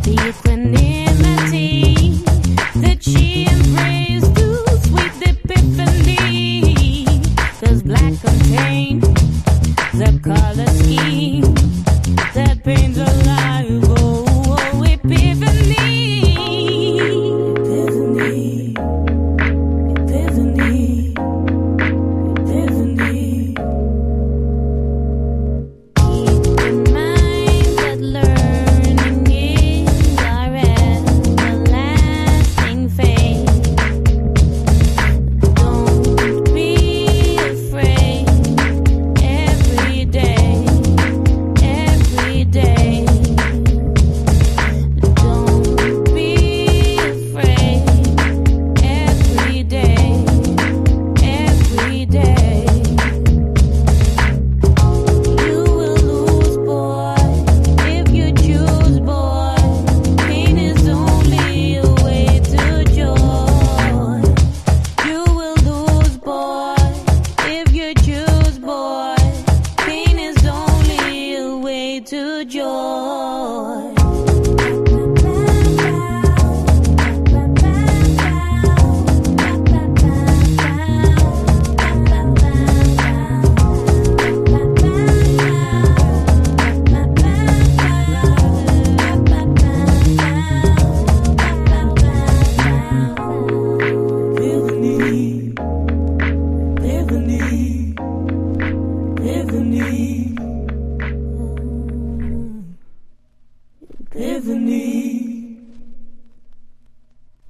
the equanimity that she embraced to sweet epiphany. 'Cause black contained the color scheme that paints alive. Oh, oh, epiphany. Epiphany. Epiphany. Keep in mind that learning is our everlasting fate. Don't be afraid. Every day, every day. Don't be afraid. Every day, every day. You will lose, boy, if you choose, boy. Pain is only a way to joy. You will lose, boy, if you choose, boy. Pain is only a way to joy. Epiphany.